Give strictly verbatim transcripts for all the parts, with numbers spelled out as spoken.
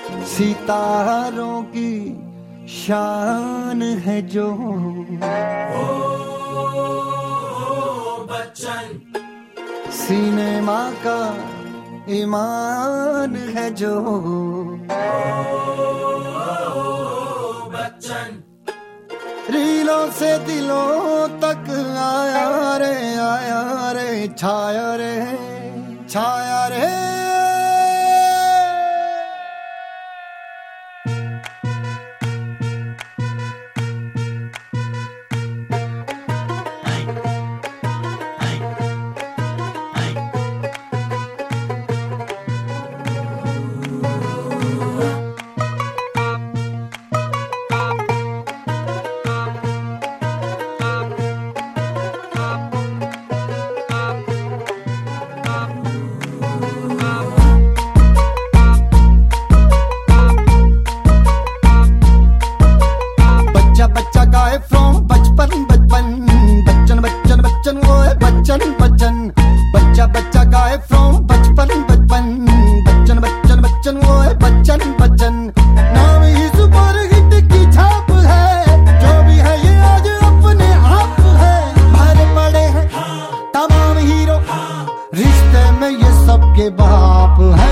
सितारों की शान है जो ओ बच्चन, सिनेमा का ईमान है जो बच्चन, रीलों से दिलों तक आया रे आया रे छाया रे छाया रे। बच्चन बच्चन बच्चा बच्चा गाए फ्रॉम बचपन बचपन बच्चन बच्चन बच्चन वो है बच्चन बच्चन। नाम ही सुपर हिट की छाप है, जो भी है ये आज अपने आप है। भर पड़े हैं तमाम हीरो, रिश्ते में ये सबके बाप है।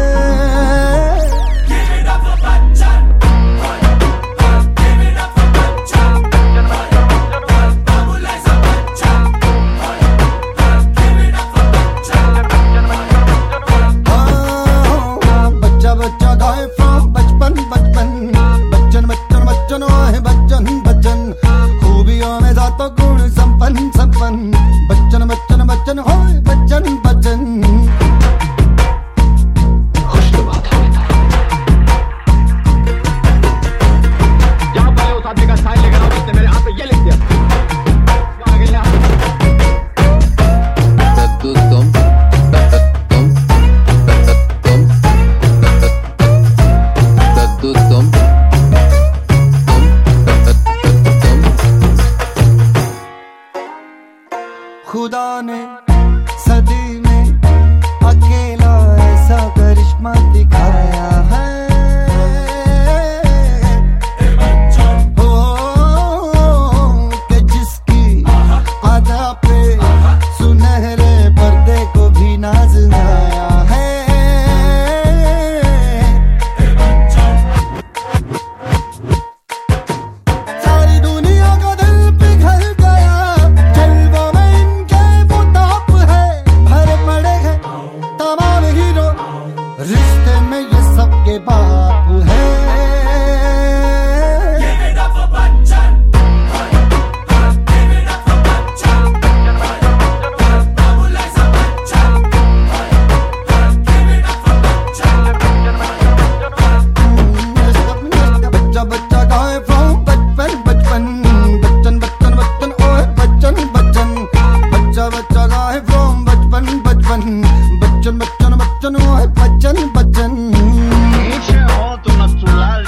बच्चन बच्चन बच्चन हो बच्चन बच्चन। खुश तो बात है जहां पाए उस आदमी का साइन लेकर आओ जिसने मेरे हाथ पे ये लिख दिया। आ गई यहाँ तुम तुम तुम तुम खुदा ने सदी में अकेला ऐसा करिश्मा दिखाया है। हो कि जिसकी अदा पे सुनहरे पर्दे को भी नाज आया है। सारी दुनिया का दिल पिघल गया जलवा में रिश्ते में ये सबके बाप है। बच्चा बच्चा गाए फ्रॉम बचपन बचपन बच्चन बच्चन बच्चन ओए बच्चन बच्चन। बच्चा बच्चा गाए फ्रॉम बचपन बचपन बच्चन बच्चन बच्चन ओए बच्चन बच्चन। नीचे हो तो natural